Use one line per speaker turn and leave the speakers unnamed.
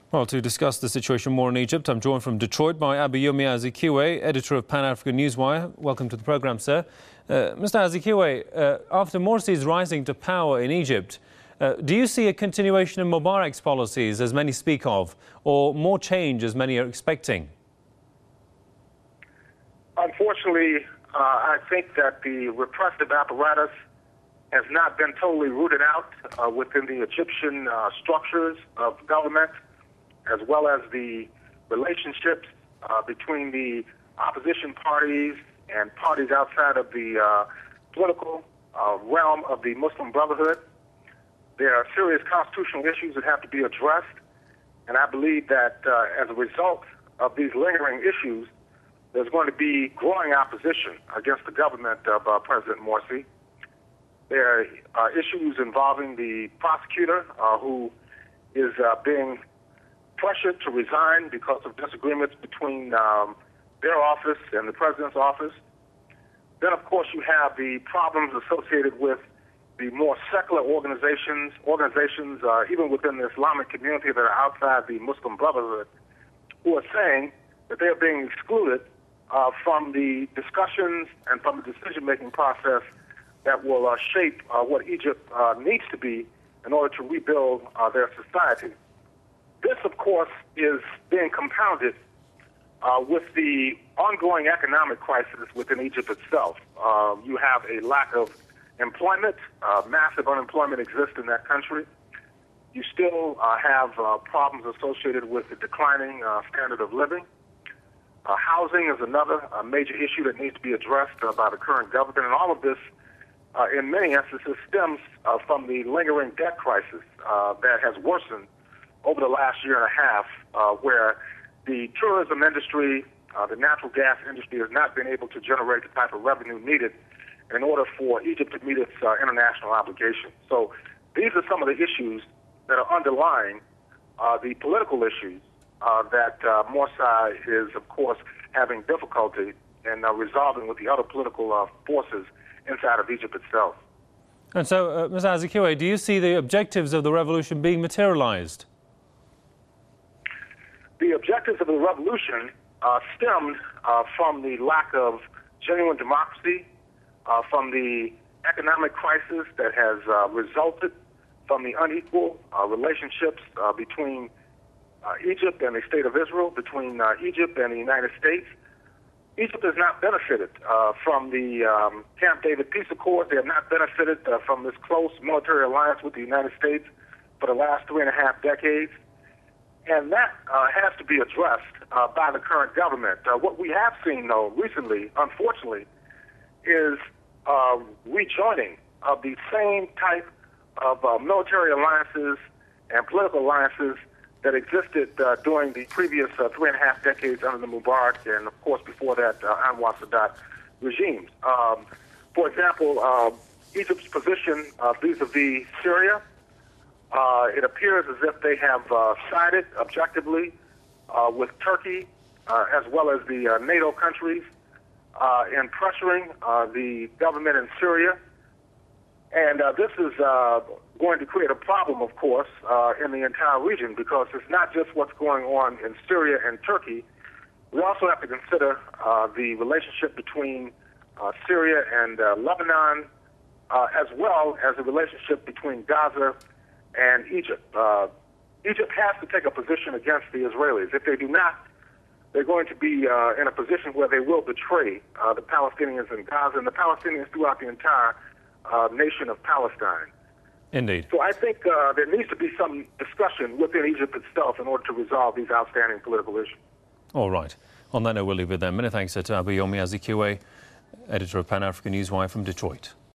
Well, to discuss the situation more in Egypt, I'm joined from Detroit by Abayomi Azikiwe, editor of Pan-African Newswire. Welcome to the programme, sir. Mr. Azikiwe, after Morsi's rising to power in Egypt, do you see a continuation of Mubarak's policies, as many speak of, or more change, as many are expecting?
Unfortunately, I think that the repressive apparatus has not been totally rooted out within the Egyptian structures of government, as well as the relationships between the opposition parties and parties outside of the political realm of the Muslim Brotherhood. There are serious constitutional issues that have to be addressed, and I believe that as a result of these lingering issues, there's going to be growing opposition against the government of President Morsi. There are issues involving the prosecutor who is being pressured to resign because of disagreements between their office and the president's office. Then, of course, you have the problems associated with the more secular organizations even within the Islamic community that are outside the Muslim Brotherhood, who are saying that they are being excluded from the discussions and from the decision-making process that will shape what Egypt needs to be in order to rebuild their society. This, of course, is being compounded with the ongoing economic crisis within Egypt itself. You have a lack of employment. Massive unemployment exists in that country. You still have problems associated with the declining standard of living. Housing is another major issue that needs to be addressed by the current government, and all of this, in many instances, stems from the lingering debt crisis that has worsened over the last year and a half, where the tourism industry, the natural gas industry has not been able to generate the type of revenue needed in order for Egypt to meet its international obligations. So these are some of the issues that are underlying the political issues that Morsi is, of course, having difficulty in resolving with the other political forces inside of Egypt itself.
And so, Mr. Azikiwe, do you see the objectives of the revolution being materialized?
The objectives of the revolution stemmed from the lack of genuine democracy, from the economic crisis that has resulted from the unequal relationships between Egypt and the State of Israel, between Egypt and the United States. Egypt has not benefited from the Camp David Peace Accords. They have not benefited from this close military alliance with the United States for the last 3.5 decades. And that has to be addressed by the current government. What we have seen, though, recently, unfortunately, is rejoining of the same type of military alliances and political alliances that existed during the previous 3.5 decades under the Mubarak and, of course, before that, Anwar Sadat regimes. For example, Egypt's position vis-a-vis Syria, it appears as if they have sided objectively with Turkey as well as the NATO countries in pressuring the government in Syria. And this is going to create a problem, of course, in the entire region, because it's not just what's going on in Syria and Turkey. We also have to consider the relationship between Syria and Lebanon, as well as the relationship between Gaza and Egypt. Egypt has to take a position against the Israelis. If they do not, they're going to be in a position where they will betray the Palestinians in Gaza and the Palestinians throughout the entire nation of Palestine.
Indeed.
So I think there needs to be some discussion within Egypt itself in order to resolve these outstanding political issues.
All right. On that note, we'll leave it there. Many thanks to Abayomi Azikiwe, editor of Pan-African Newswire from Detroit.